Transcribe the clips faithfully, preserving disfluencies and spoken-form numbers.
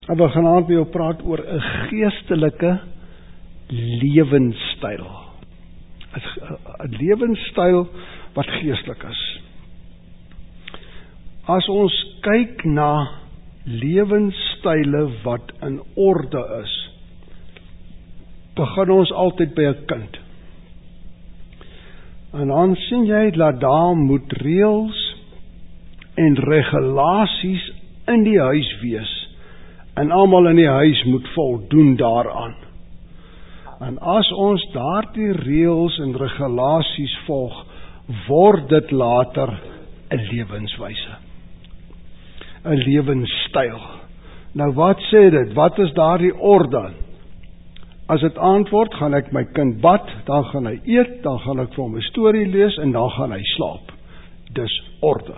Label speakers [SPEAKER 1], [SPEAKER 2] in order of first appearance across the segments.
[SPEAKER 1] Ek wil vanaand met jou praat oor 'n geestelike lewenstyl. 'n lewenstyl wat geestelik is. As ons kyk na lewenstyle wat in orde is, begin ons altyd by 'n kind. En dan sien jy dat daar moet reëls en regulasies in die huis wees, en almal in die huis moet voldoen daaraan. En as ons daardie reëls en regulasies volg, word dit later 'n lewenswyse, 'n lewenstyl. Nou wat sê dit? Wat is daardie orde? As dit antwoord, gaan ek my kind bad, dan gaan hy eet, dan gaan ek vir hom 'n storie lees en dan gaan hy slaap. Dis orde.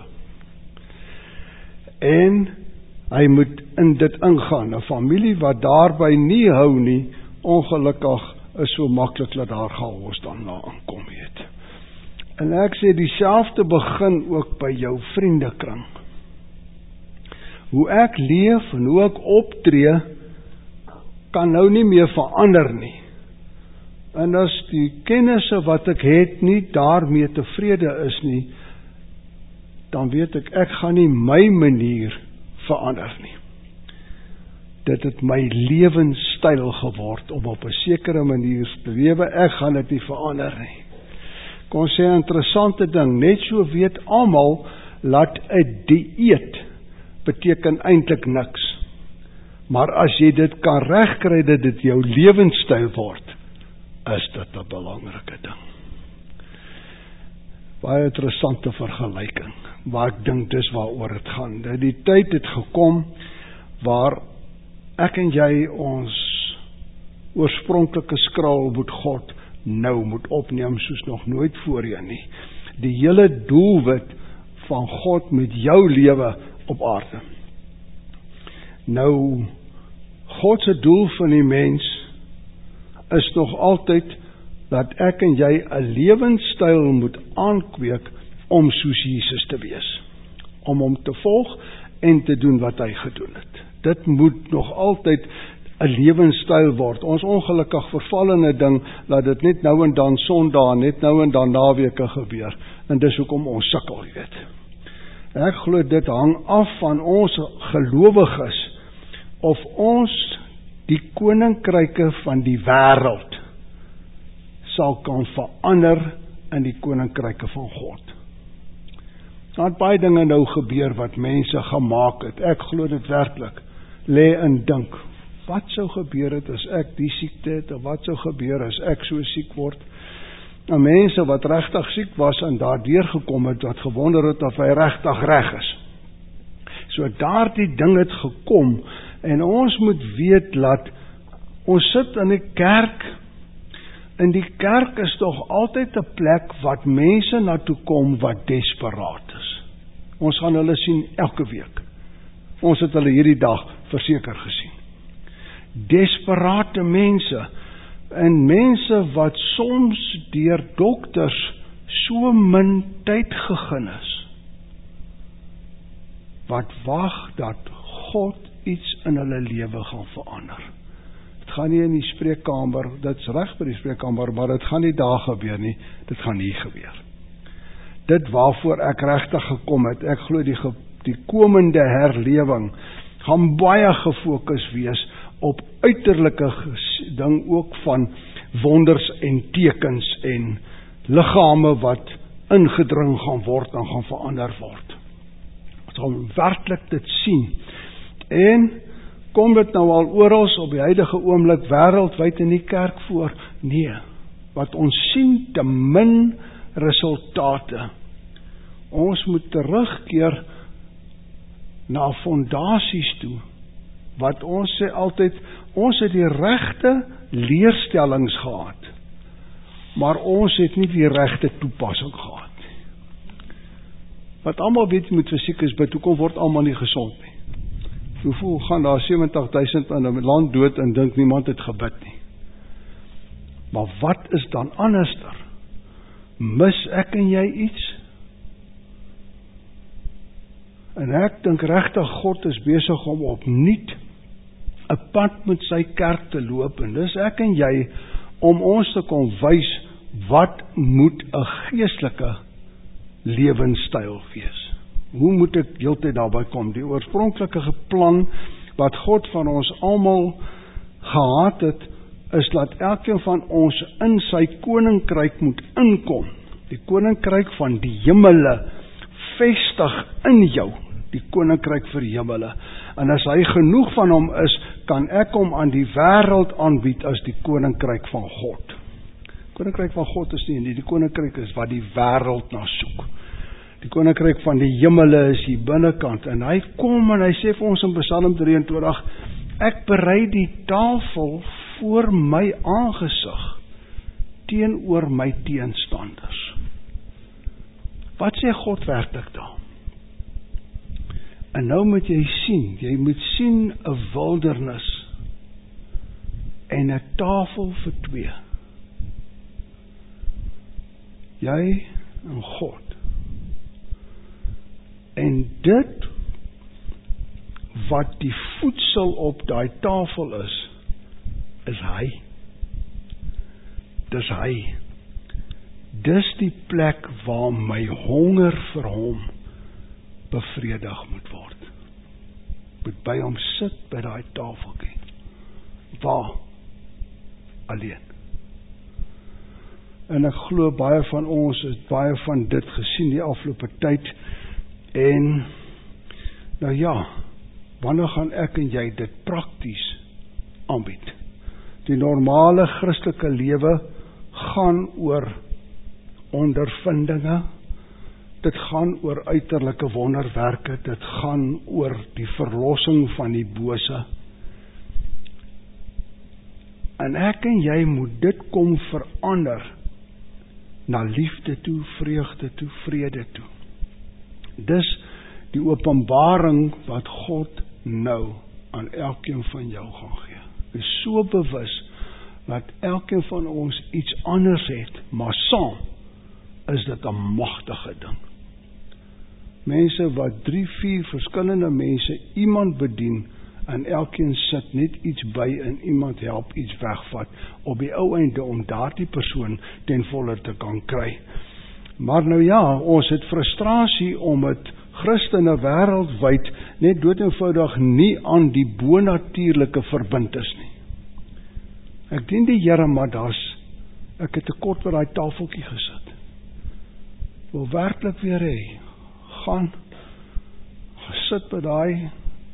[SPEAKER 1] En hy moet in dit ingaan. 'n Familie wat daarby nie hou nie, ongelukkig is so maklik dat daar chaos dan na aankom het. En ek sê dieselfde begin ook by jou vriendekring. Hoe ek leef en hoe ek optree, kan nou nie meer verander nie. En as die kennisse wat ek het nie daarmee tevrede is nie, dan weet ek, ek gaan nie my manier verander nie. Dit het my lewenstyl geword om op 'n sekere manier te lewe. Ek gaan dit nie verander nie. Kon sê 'n interessante ding, net so weet almal dat 'n dieet beteken eintlik niks. Maar as jy dit kan regkry dat dit jou lewenstyl word, is dit 'n belangrike ding. Baie interessante vergelyking, maar ek dink dis waaroor dit gaan. Dat die tyd het gekom waar ek en jy ons oorspronklike skraal moet God nou moet opneem soos nog nooit voorheen nie. Die hele doelwit van God met jou lewe op aarde. Nou, God se doel van die mens is nog altyd dat ek en jy 'n lewenstyl moet aankweek om soos Jesus te wees. Om hom te volg en te doen wat hy gedoen het. Dit moet nog altyd 'n lewenstyl word. Ons ongelukkig vervallende ding, dat dit net nou en dan Sondae, net nou en dan naweke gebeur. En dis hoekom ons sukkel, jy weet. Ek glo dit hang af van ons gelowiges, of ons die koninkryke van die wêreld sal kan verander in die koninkryke van God. Daar het baie dinge nou gebeur wat mense gemaak het. Ek glo dit werklik. Lê en dink, wat sou gebeur het as ek die siekte het, of wat sou gebeur as ek so siek word? En mense wat regtig siek was en daar deurgekom het, wat gewonder het of hy regtig reg is. So daardie ding het gekom, en ons moet weet dat ons sit in die kerk, en die kerk is toch altyd 'n plek wat mense na toe kom wat desperaat is. Ons gaan hulle sien elke week. Ons het hulle hierdie dag verseker gesien. Desperate mense, en mense wat soms deur dokters so min tyd gegee is, wat wag dat God iets in hulle lewe gaan verander. Dit gaan nie in die spreekkamer, dit's reg by die spreekkamer, maar dit gaan nie daar gebeur nie, dit gaan hier gebeur. Dit waarvoor ek regtig gekom het, ek glo die, die komende herlewing, gaan baie gefokus wees op uiterlike ding ook van wonders en tekens en liggame wat ingedring gaan word en gaan verander word. Ons gaan werklik dit sien. En kom dit nou al oral op die huidige oomblik wêreldwyd in die kerk voor? Nee, wat ons sien te min resultate. Ons moet terugkeer na fondasies toe, wat ons sê altyd, ons het die regte leerstellings gehad, maar ons het nie die regte toepassing gehad nie. Wat almal weet met fisiek is, bid, hoekom word almal nie gesond nie? Hoeveel gaan daar sewentig duisend in 'n land dood en dink niemand het gebid nie? Maar wat is dan anderster? Mis ek en jy iets? En ek dink regtig God is besig om opnuut 'n pad met sy kerk te loop, en dis ek en jy, om ons te kon wys, wat moet 'n geestelike lewenstyl wees. Hoe moet ek heeltyd daarby kom? Die oorspronklike plan, wat God van ons almal gehad het, is dat elkeen van ons in sy koninkryk moet inkom. Die koninkryk van die hemele vestig in jou, die koninkryk vir die hemele. En as hy genoeg van hom is, kan ek hom aan die wêreld aanbied as die koninkryk van God. Koninkryk van God is nie, die koninkryk is wat die wêreld na soek. Die koninkryk van die hemele is hier binnekant, en hy kom en hy sê vir ons in Psalm drieëntwintig, ek berei die tafel voor my aangesig, teenoor my teenstanders. Wat sê God werklik daar? En nou moet jy sien, jy moet sien 'n wildernis en 'n tafel vir twee. Jy en God. En dit wat die voedsel op daai tafel is, is hy. Dis hy. Dis die plek waar my honger vir hom bevredig moet word. Moet by hom sit by daai tafeltjie. Waar? Alleen. En ek glo baie van ons het baie van dit gesien die afgelope tyd. En nou ja, wanneer gaan ek en jy dit prakties aanbied? Die normale Christelike lewe gaan oor ondervindinge, dit gaan oor uiterlike wonderwerke, dit gaan oor die verlossing van die bose. En ek en jy moet dit kom verander na liefde toe, vreugde toe, vrede toe. Dis die openbaring wat God nou aan elkeen van jou gaan gee. Ek is so bewus dat elkeen van ons iets anders het, maar saam is dit 'n magtige ding. Mense wat drie, vier verskillende mense iemand bedien, en elkeen sit net iets by en iemand help iets wegvat, op die ou einde om daardie persoon ten volle te kan kry. Maar nou ja, ons het frustrasie omdat Christene wêreldwyd net doodeenvoudig nie aan die bonatuurlike verbind is nie. Ek dien die Here, maar daar's, ek het te kort by daai tafeltjie gesit. Wil werklik weer hê, gaan, sit by daai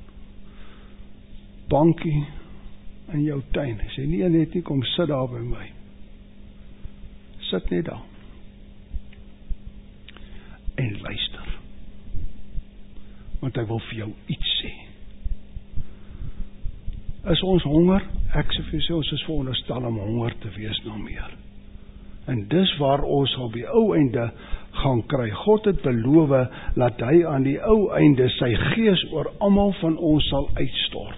[SPEAKER 1] bankie in jou tuin. Hy sê nie net nie, kom sit daar by my. Sit net daar. En luister. Want hy wil vir jou iets sê. Is ons honger? Ek sê vir jou, ons is veronderstel om honger te wees na meer. En dis waar ons op die ou einde gaan kry. God het beloof dat hy aan die ou einde sy gees oor almal van ons sal uitstort.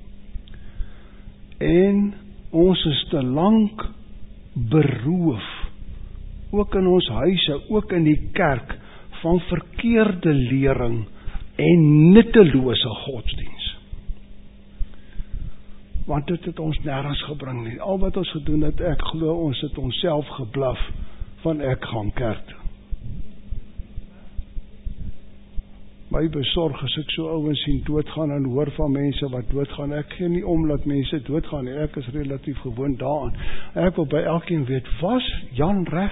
[SPEAKER 1] En ons is te lank beroof, ook in ons huise, ook in die kerk, van verkeerde lering en nuttelose godsdiens. Want dit het ons nergens gebring nie. Al wat ons gedoen het, ek glo ons het onsself geblaf van ek gaan kerk toe. My besorg as ek so ouens sien doodgaan en hoor van mense wat doodgaan. Ek gee nie om dat mense doodgaan nie. Ek is relatief gewoond daaraan. Ek wil by elkeen weet, was Jan reg?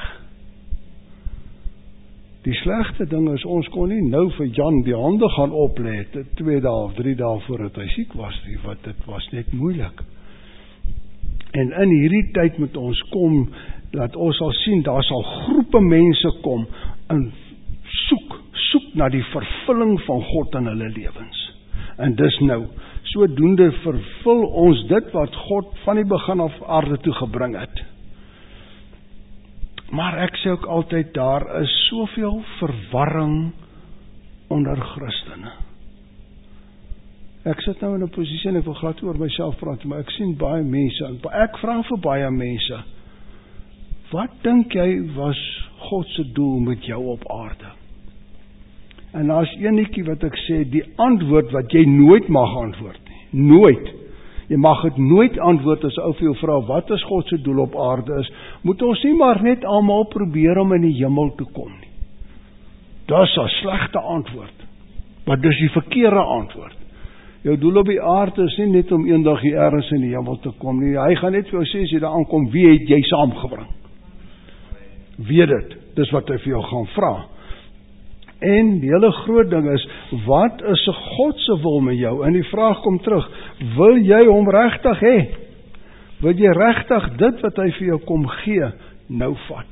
[SPEAKER 1] Die slegste ding is, ons kon nie nou vir Jan die hande gaan oplê, twee dae of drie dae voordat hy siek was nie, want dit was net moeilik. En in hierdie tyd moet ons kom, dat ons sal sien, daar sal groepe mense kom, en soek, soek na die vervulling van God in hulle lewens. En dis nou, sodoende vervul ons dit wat God van die begin af aarde toe gebring het. Maar ek sê ook altyd, daar is soveel verwarring onder Christene. Ek sit nou in 'n posisie en ek wil glad oor myself praat, maar ek sien baie mense, en ek vra vir baie mense, wat dink jy was God se doel met jou op aarde? En daar's enetjie wat ek sê, die antwoord wat jy nooit mag antwoord nie, nooit. Jy mag dit nooit antwoord as ou vir jou vra, wat is God se doel op aarde is, moet ons nie maar net almal probeer om in die hemel te kom nie. Dis 'n slegte antwoord, maar dis die verkeerde antwoord. Jou doel op die aarde is nie net om eendag hier ergens in die hemel te kom nie, hy gaan net vir jou sê, as jy daar aankom, wie het jy saamgebring? Weet dit, dis wat hy vir jou gaan vra. En die hele groot ding is, wat is God se wil met jou? En die vraag kom terug, wil jy hom regtig hê? Wil jy regtig dit wat hy vir jou kom gee, nou vat?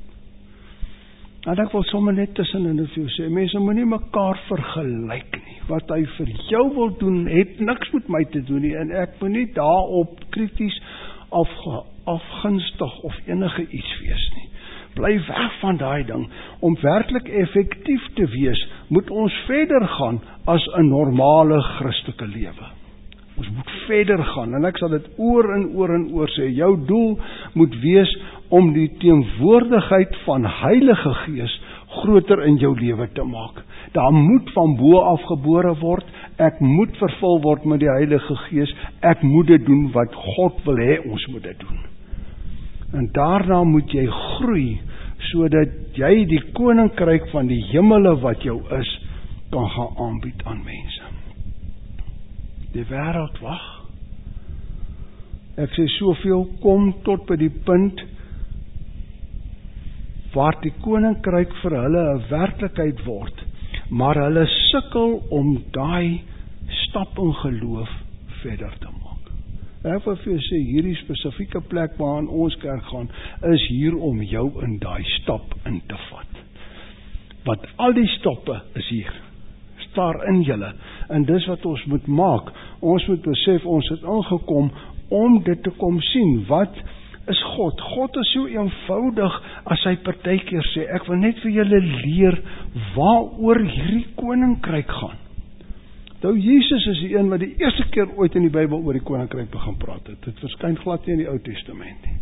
[SPEAKER 1] En ek wil sommer net tussen in vir jou sê, mense moenie mekaar vergelyk nie. Wat hy vir jou wil doen, het niks met my te doen nie, en ek moet nie daarop krities of afgunstig of enige iets wees nie. Bly weg van daai ding. Om werklik effektief te wees, moet ons verder gaan as 'n normale Christelike lewe. Ons moet verder gaan, en ek sal dit oor en oor en oor sê, jou doel moet wees om die teenwoordigheid van Heilige Gees groter in jou lewe te maak. Daar moet van bo af gebore word, ek moet vervul word met die Heilige Gees, ek moet dit doen wat God wil hê ons moet dit doen. En daarna moet jy groei, sodat jy die koninkryk van die hemele wat jou is, kan gaan aanbied aan mense. Die wêreld wag. Ek sê soveel, kom tot by die punt waar die koninkryk vir hulle 'n werklikheid word, maar hulle sukkel om daai stap in geloof verder te maak. Ek wil vir jou sê, hierdie spesifieke plek waaraan ons kerk gaan, is hier om jou in daai stap in te vat. Want al die stappe is hier, staar in julle, en dis wat ons moet maak. Ons moet besef, ons het ingekom om dit te kom sien. Wat is God? God is so eenvoudig as hy partykeer sê, ek wil net vir julle leer waaroor hierdie koninkryk gaan. Nou, Jesus is die een wat die eerste keer ooit in die Bybel oor die koninkryk begin praat het. Dit verskyn glad nie in die Ou Testament nie.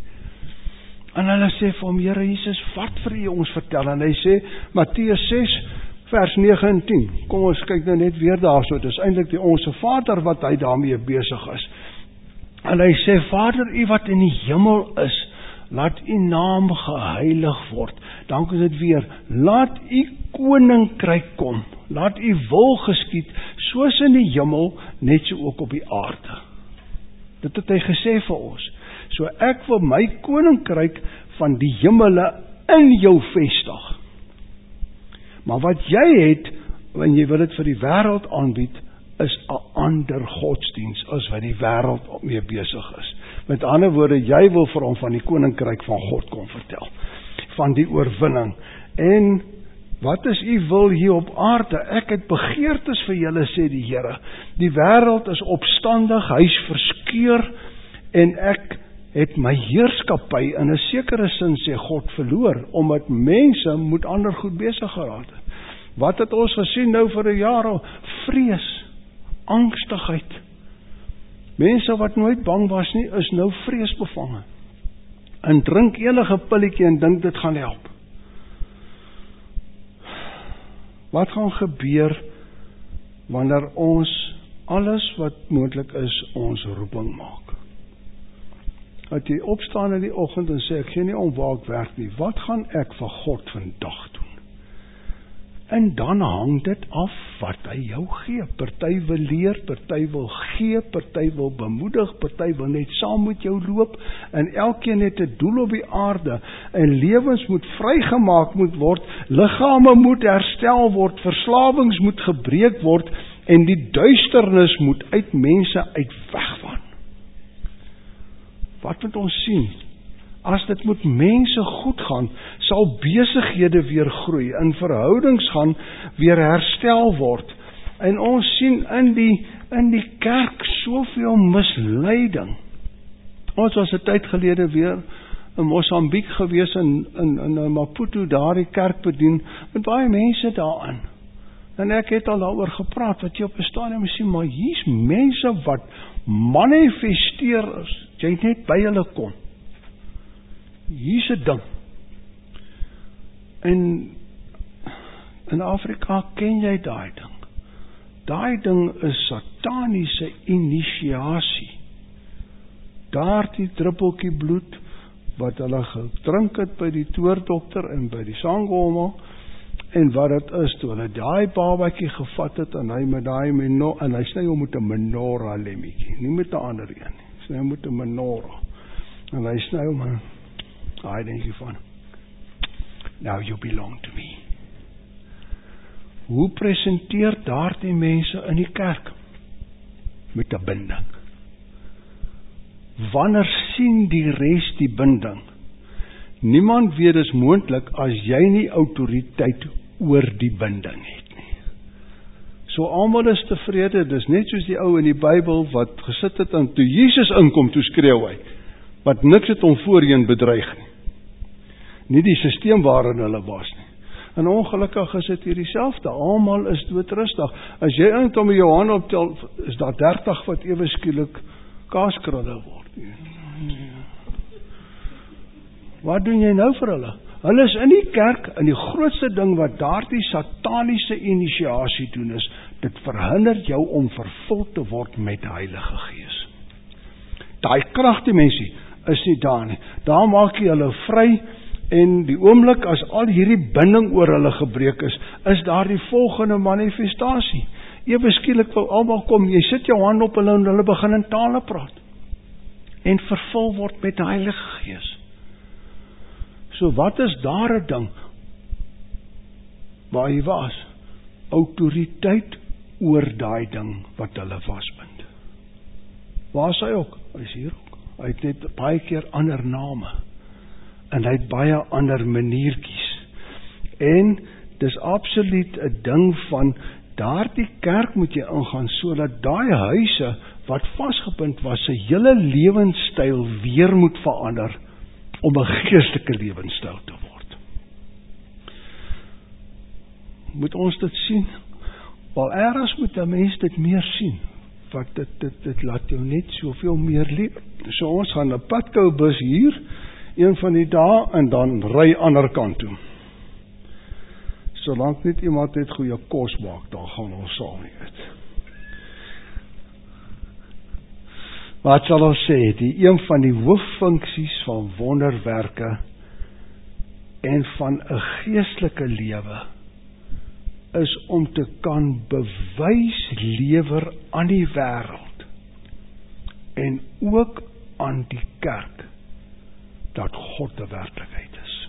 [SPEAKER 1] En hulle sê vir hom, Here Jesus, wat vir u ons vertel? En hy sê, Matteus ses, vers nege en tien. Kom ons kyk nou net weer daarso. Dit is eintlik die Onse Vader wat hy daarmee besig is. En hy sê, Vader, u wat in die hemel is, laat u naam geheilig word. Dan is dit weer, laat u koninkryk kom. Laat u wil geskied, soos in die hemel, net so ook op die aarde. Dit het hy gesê vir ons. So ek wil my koninkryk van die hemele in jou vestig. Maar wat jy het, wanneer jy wil dit vir die wêreld aanbied, is 'n ander godsdiens as wat die wêreld mee besig is. Met ander woorde, jy wil vir hom van die koninkryk van God kom vertel, van die oorwinning. En wat is u wil hier op aarde? Ek het begeertes vir julle, sê die Here. Die wêreld is opstandig, hy's verskeur, en ek het my heerskappy in 'n sekere sin, sê God, verloor, omdat mense moet ander goed besig geraak het. Wat het ons gesien nou vir 'n jaar al? Vrees, angstigheid. Mense wat nooit bang was nie, is nou vreesbevange. En drink enige pilletjie en dink dit gaan help. Wat gaan gebeur wanneer ons alles wat moontlik is, ons roeping maak? Dat jy opstaan in die oggend en sê, ek gee nie om waar ek werk nie, wat gaan ek vir God vandag doen? En dan hang dit af wat hy jou gee. Party wil leer, party wil gee, party wil bemoedig, party wil net saam met jou loop, en elkeen het 'n doel op die aarde, en lewens moet vrygemaak moet word, liggame moet herstel word, verslawings moet gebreek word, en die duisternis moet uit mense uit weggaan. Wat moet ons sien? As dit met mense goed gaan, sal besighede weer groei, en verhoudings gaan weer herstel word. En ons sien in die, in die kerk soveel misleiding. Ons was 'n tyd gelede weer in Mosambiek gewees, in, in, in Maputo, daar die kerk bedien, met baie mense daarin. En ek het al daaroor gepraat, wat jy op 'n stadium sien, maar hier's mense wat manifesteer is, jy net by hulle kom. Hier's 'n ding. En in Afrika ken jy daai ding. Daai ding is sataniese inisiasie daardie druppeltjie bloed wat hulle gedrink het by die toordokter en by die sangoma, en wat het is, toe hulle daai babatjie gevat het, en hy met daai meno, en hy sny hom met 'n menorah lemmetjie, nie met 'n ander een nie, sny hom met 'n menorah, en hy sny hom, en hy dink jy van, now you belong to me. Hoe presenteer daardie mense in die kerk? Met 'n binding. Wanneer sien die res die binding? Niemand weet dis moontlik as jy nie autoriteit oor die binding het nie. So almal is tevrede, dis net soos die ou in die Bybel wat gesit het en toe Jesus inkom, toe skreeu hy, wat niks het hom voorheen bedreig nie. Nie die sisteem waarin hulle was nie. En ongelukkig is dit hier dieselfde, almal is doodrustig. As jy eintlik met jou hand optel, is daar dertig wat ewe skielik kaaskrulle word. Wat doen jy nou vir hulle? Hulle is in die kerk, en die grootste ding wat daardie sataniese initiasie doen is, dit verhinder jou om vervul te word met die Heilige Gees. Daai kragdimensie is nie daar nie. Daar maak jy hulle vry, en die oomblik as al hierdie binding oor hulle gebreek is, is daar die volgende manifestasie. Ewe skielik wil almal kom, jy sit jou hand op hulle en hulle begin in tale praat. En vervul word met die Heilige Gees. So wat is daar 'n ding waar hy was? Autoriteit oor daai ding wat hulle vasbind. Waar is hy ook? Hy is hier ook. Hy het net baie keer ander name. En hy het baie ander maniertjies. En dis absoluut 'n ding van daardie kerk moet jy ingaan sodat daai huise wat vasgebind was, sy hele lewenstyl weer moet verander om 'n geestelike lewenstyl te word. Moet ons dit sien? Wel ergens moet 'n mens dit meer sien, want dit, dit, dit laat jou net soveel meer leef. So ons gaan 'n padkoubus hier, een van die dae, en dan ry ander kant toe. Solank net iemand net goeie kos maak, dan gaan ons saam eet. Wat sal ons sê, die een van die hooffunksies van wonderwerke en van 'n geestelike lewe is om te kan bewys lewer aan die wêreld en ook aan die kerk dat God 'n werklikheid is.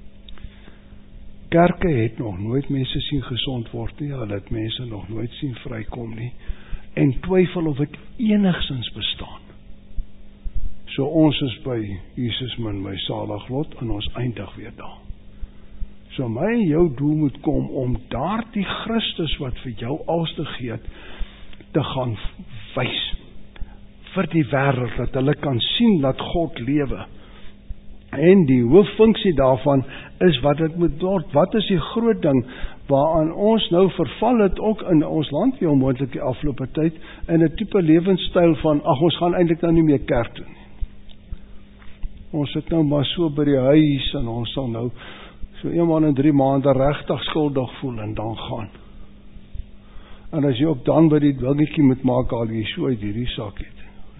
[SPEAKER 1] Kerke het nog nooit mense sien gesond word nie, hulle het mense nog nooit sien vrykom nie, en twyfel of dit enigsins bestaan. So ons is by Jesus min my salig lot, en ons eindig weer daar. So my en jou doel moet kom om daardie Christus wat vir jou alles te gee het, te gaan wys vir die wêreld, dat hulle kan sien dat God lewe. En die hooffunksie daarvan is wat dit moet word. Wat is die groot ding waaraan ons nou verval het ook in ons land weer onmoontlik die afgelope tyd, in 'n tipe lewenstyl van ag ons gaan eintlik nou nie meer kerk toe nie. Ons sit nou maar so by die huis en ons sal nou so eenmaal in drie maande regtig skuldig voel en dan gaan. En as jy ook dan by die dingetjie moet maak al jy so uit hierdie sak het.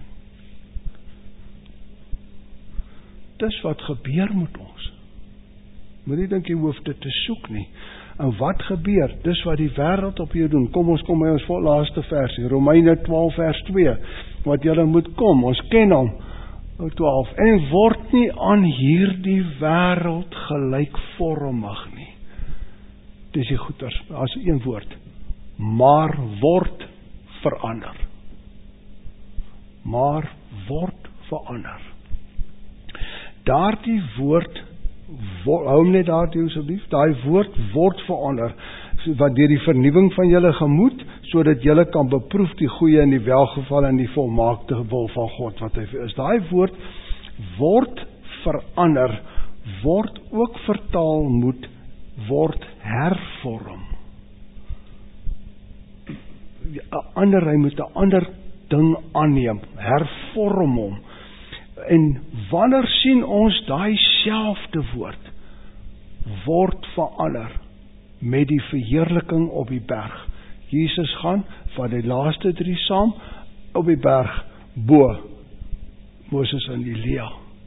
[SPEAKER 1] Dis wat gebeur met ons. Moet nie dink jy hoef dit te soek nie. En wat gebeur? Dis wat die wêreld op jou doen. Kom ons kom by ons laaste versie, Romeine twaalf vers twee. Wat julle moet kom, ons ken hom. twaalf. En word nie aan hierdie wêreld gelykvormig nie. Dis die goeters, as een woord. Maar word verander. Maar word verander. Daardie woord, hou net daardie asseblief, daai woord word verander, wat deur die vernuwing van julle gemoed, sodat julle kan beproef die goeie en die welgeval en die volmaakte wil van God, wat hy is. Daai woord word verander, word ook vertaal moet, word hervorm. Ander, hy moet 'n ander ding aanneem, hervorm hom. En wanneer sien ons daai selfde woord word verander met die verheerliking op die berg? Jesus gaan van die laaste drie saam op die berg bo Moses en Elia.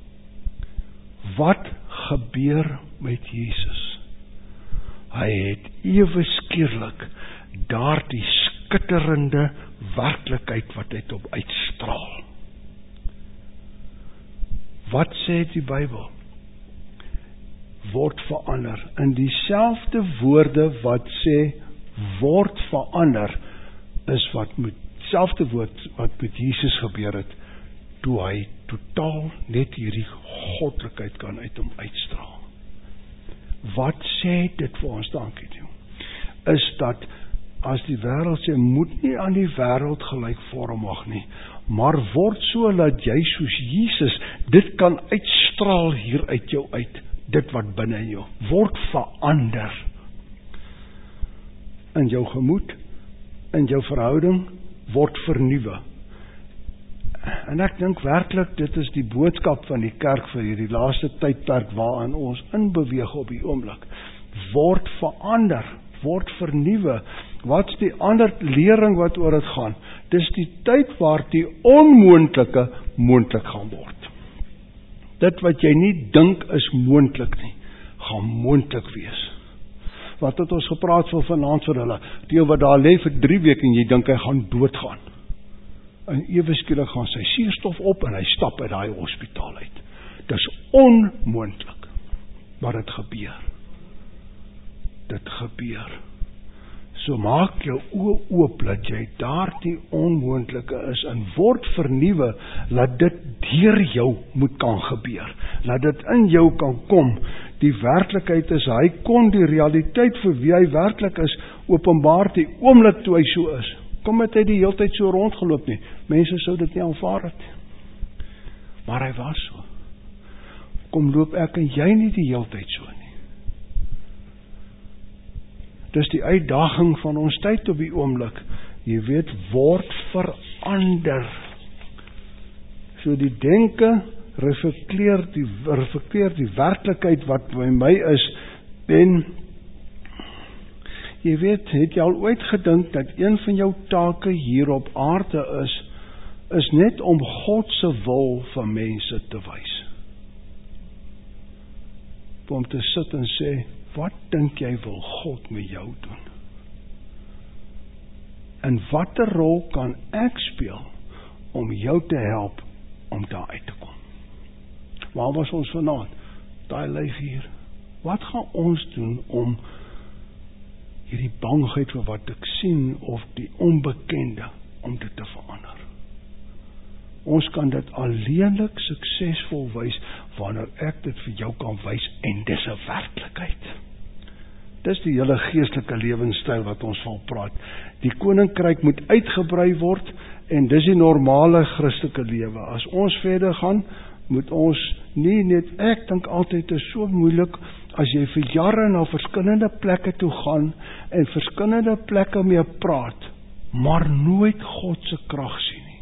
[SPEAKER 1] Wat gebeur met Jesus? Hy het ewe skielik daardie skitterende werklikheid wat hy op uitstraal. Wat sê die Bybel? Word verander. In dieselfde woorde wat sê word verander, is wat met selfde woord wat met Jesus gebeur het, toe hy totaal net hierdie goddelikheid kan uit hom uitstraal. Wat sê dit vir ons, dankie toe? Is dat as die wêreld sê, moet nie aan die wêreld gelykvormig nie, maar word so dat jy soos Jesus dit kan uitstraal hier uit jou uit, dit wat binne in jou, word verander in jou gemoed, in jou verhouding, word vernuwe. En ek dink werklik, dit is die boodskap van die kerk vir hierdie laaste tydperk waarin ons inbeweeg op die oomblik. Word verander, word vernuwe. Wat is die ander lering wat oor dit gaan? Dis die tyd waar die onmoontlike moontlik gaan word. Dit wat jy nie dink is moontlik nie, gaan moontlik wees. Wat het ons gepraat van vanaand vir hulle? Die wat daar lê vir drie weke en jy dink hy gaan doodgaan. En ewe skielik gaan sy suurstof op en hy stap uit daai hospitaal uit. Dis onmoontlik. Maar dit gebeur. Dit gebeur. So maak jou oë oop dat jy daardie onmoontlike is en word vernuwe, laat dit deur jou moet kan gebeur. Laat dit in jou kan kom. Die werklikheid is, hy kon die realiteit vir wie hy werklik is, openbaar die oomblik toe hy so is. Kom het hy die hele tyd so rondgeloop nie. Mense sou dit nie aanvaar het. Maar hy was so. Kom loop ek en jy nie die hele tyd so nie. Dis die uitdaging van ons tyd op die oomblik. Jy weet, word verander. So die denke reflekteer die, reflekteer die werklikheid wat by my is. En jy weet, het jy al ooit gedink dat een van jou take hier op aarde is, is net om God se wil vir mense te wys. Om te sit en sê, wat dink jy wil God met jou doen? En watter rol kan ek speel om jou te help om daar uit te kom? Waar was ons vanaand? Daai lyf hier. Wat gaan ons doen om hierdie bangheid vir wat ek sien of die onbekende om dit te verander? Ons kan dit alleenlik suksesvol wys wanneer ek dit vir jou kan wys en dis 'n werklikheid. Dis die hele geestelike lewenstyl wat ons van praat. Die koninkryk moet uitgebrei word en dis die normale Christelike lewe. As ons verder gaan, moet ons nie net, ek dink altyd is so moeilik as jy vir jare na verskillende plekke toe gaan en verskillende plekke mee praat, maar nooit God se krag sien nie.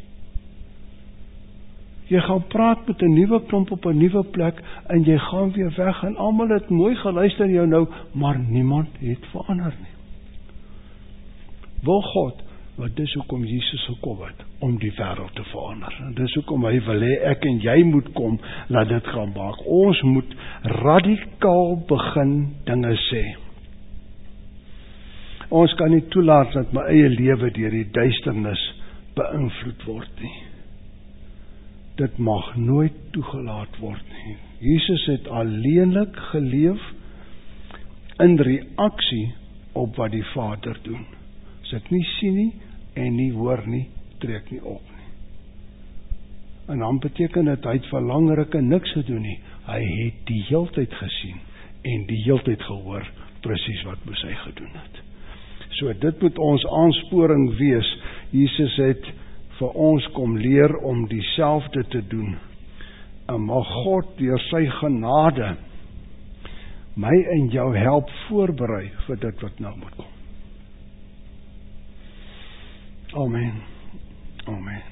[SPEAKER 1] Jy gaan praat met 'n nuwe klomp op 'n nuwe plek en jy gaan weer weg en almal het mooi geluister jou nou, maar niemand het verander nie. Wil God, wat dis hoekom Jesus gekom het, om die wêreld te verander. En dis hoekom hy wil hê ek en jy moet kom, laat dit gaan maak. Ons moet radikaal begin dinge sê. Ons kan nie toelaat dat my eie lewe deur die duisternis beïnvloed word nie. Dit mag nooit toegelaat word nie. Jesus het alleenlik geleef in reaksie op wat die Vader doen. As ek nie sien nie en nie hoor nie, trek nie op nie. En dan beteken dit hy het vir langryke niks gedoen nie. Hy het die heeltyd gesien en die heeltyd gehoor presies wat moes hy gedoen het. So dit moet ons aansporing wees. Jesus het vir ons kom leer om dieselfde te doen. En mag God deur sy genade my en jou help voorberei vir dit wat nou moet kom. Amen. Amen.